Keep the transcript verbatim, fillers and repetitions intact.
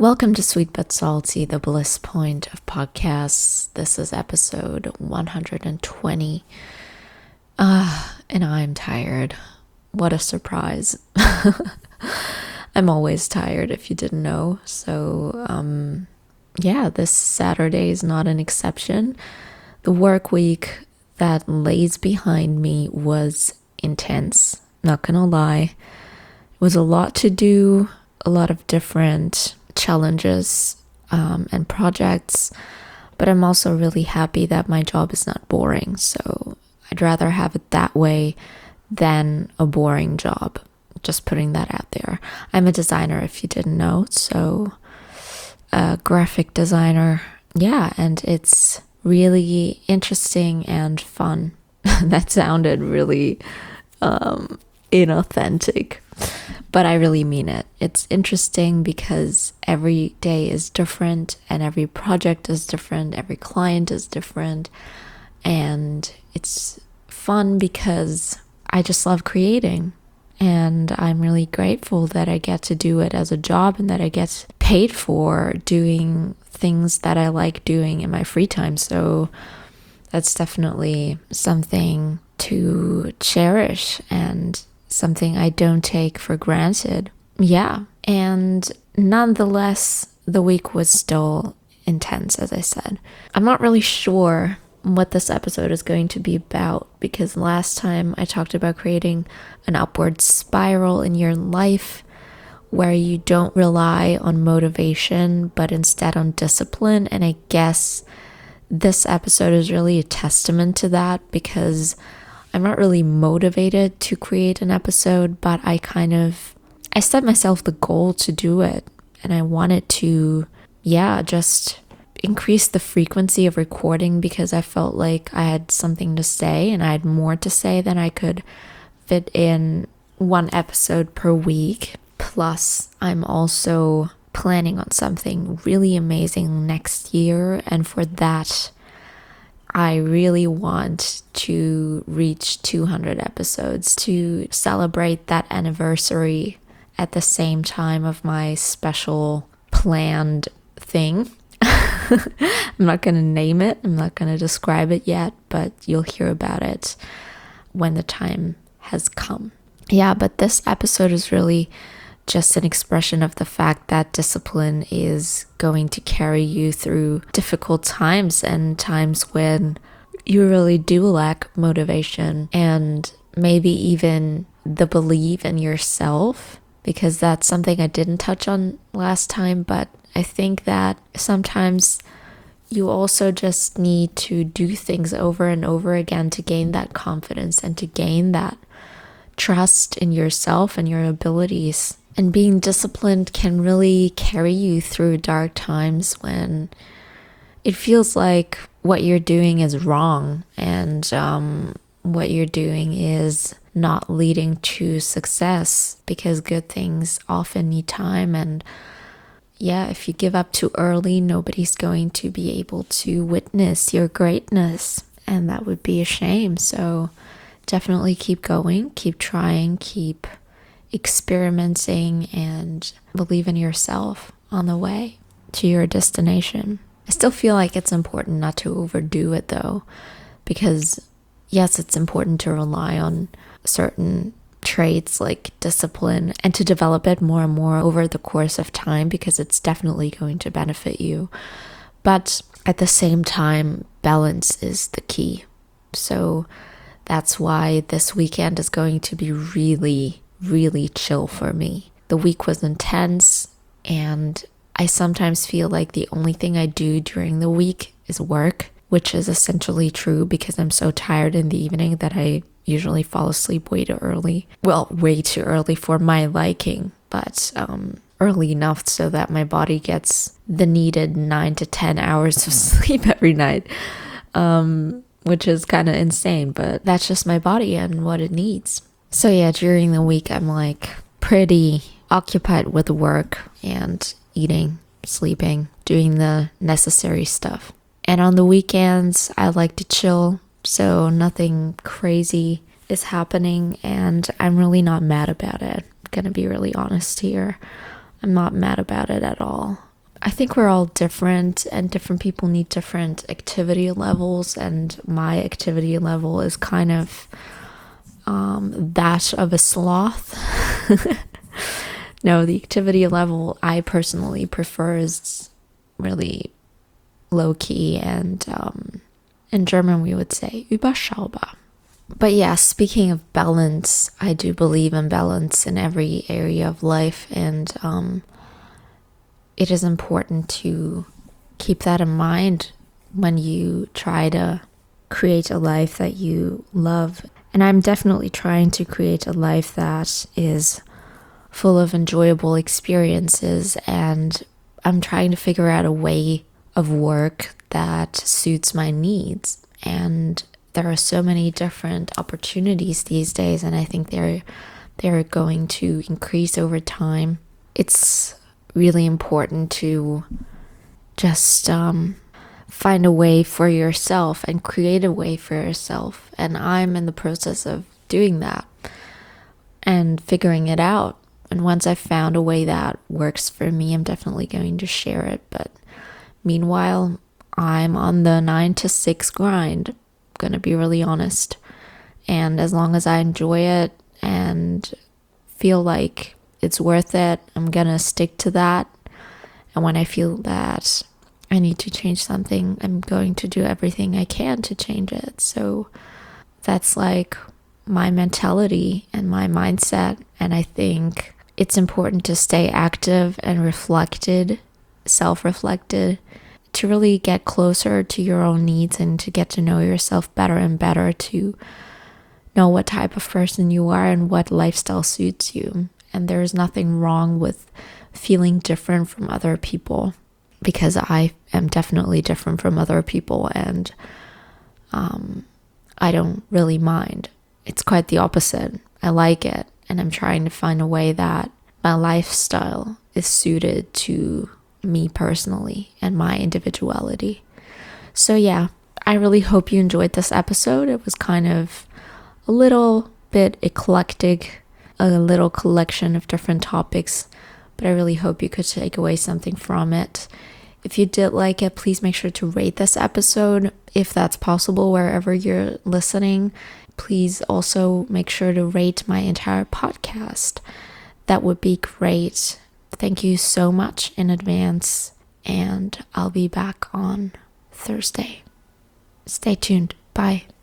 Welcome to Sweet But Salty, the bliss point of podcasts. This is episode one hundred twenty. Ah, uh, and I'm tired. What a surprise. I'm always tired, if you didn't know. So, um, yeah, this Saturday is not an exception. The work week that lays behind me was intense, not gonna lie. It was a lot to do, a lot of different challenges um, and projects, but I'm also really happy that my job is not boring. So I'd rather have it that way than a boring job. Just putting that out there. I'm a designer, if you didn't know, so a graphic designer. Yeah, and it's really interesting and fun. That sounded really um, inauthentic, but I really mean it. It's interesting because every day is different and every project is different, every client is different, and it's fun because I just love creating. And I'm really grateful that I get to do it as a job and that I get paid for doing things that I like doing in my free time. So that's definitely something to cherish and something I don't take for granted. Yeah. And nonetheless, the week was still intense, as I said. I'm not really sure what this episode is going to be about, because last time I talked about creating an upward spiral in your life where you don't rely on motivation but instead on discipline. And I guess this episode is really a testament to that, because I'm not really motivated to create an episode, but I kind of I set myself the goal to do it, and I wanted to yeah just increase the frequency of recording because I felt like I had something to say and I had more to say than I could fit in one episode per week. Plus, I'm also planning on something really amazing next year, and for that, I really want to reach two hundred episodes to celebrate that anniversary at the same time of my special planned thing. I'm not going to name it. I'm not going to describe it yet, but you'll hear about it when the time has come. Yeah, but this episode is really just an expression of the fact that discipline is going to carry you through difficult times and times when you really do lack motivation and maybe even the belief in yourself, because that's something I didn't touch on last time, but I think that sometimes you also just need to do things over and over again to gain that confidence and to gain that trust in yourself and your abilities. And being disciplined can really carry you through dark times when it feels like what you're doing is wrong and um, what you're doing is not leading to success, because good things often need time. And yeah, if you give up too early, nobody's going to be able to witness your greatness, and that would be a shame. So definitely keep going, keep trying, keep experimenting, and believe in yourself on the way to your destination. I still feel like it's important not to overdo it though, because yes, it's important to rely on certain traits like discipline and to develop it more and more over the course of time, because it's definitely going to benefit you. But at the same time, balance is the key. So that's why this weekend is going to be really, really chill for me. The week was intense, and I sometimes feel like the only thing I do during the week is work, which is essentially true because I'm so tired in the evening that I usually fall asleep way too early. Well, way too early for my liking, but um, early enough so that my body gets the needed nine to ten hours of sleep every night, um, which is kind of insane, but that's just my body and what it needs. So yeah, during the week, I'm like pretty occupied with work and eating, sleeping, doing the necessary stuff. And on the weekends, I like to chill, so nothing crazy is happening, and I'm really not mad about it. I'm gonna be really honest here. I'm not mad about it at all. I think we're all different, and different people need different activity levels, and my activity level is kind of um, that of a sloth. No, the activity level I personally prefer is really low-key, and um, in German we would say überschaubar. But yeah, speaking of balance, I do believe in balance in every area of life, and um, it is important to keep that in mind when you try to create a life that you love. And I'm definitely trying to create a life that is full of enjoyable experiences, and I'm trying to figure out a way of work that suits my needs. And there are so many different opportunities these days, and I think they're they're going to increase over time. It's really important to just um, find a way for yourself and create a way for yourself. And I'm in the process of doing that and figuring it out. And once I've found a way that works for me, I'm definitely going to share it. But meanwhile, I'm on the nine to six grind. I'm gonna be really honest. And as long as I enjoy it and feel like it's worth it, I'm gonna stick to that. And when I feel that I need to change something, I'm going to do everything I can to change it. So that's like my mentality and my mindset. And I think it's important to stay active and reflected, self-reflected, to really get closer to your own needs and to get to know yourself better and better, to know what type of person you are and what lifestyle suits you. And there's nothing wrong with feeling different from other people, because I am definitely different from other people, and um, I don't really mind. It's quite the opposite. I like it, and I'm trying to find a way that my lifestyle is suited to me personally and my individuality. So yeah, I really hope you enjoyed this episode. It was kind of a little bit eclectic, a little collection of different topics, but I really hope you could take away something from it. If you did like it, please make sure to rate this episode if that's possible wherever you're listening. Please also make sure to rate my entire podcast. That would be great. Thank you so much in advance, and I'll be back on Thursday. Stay tuned. Bye.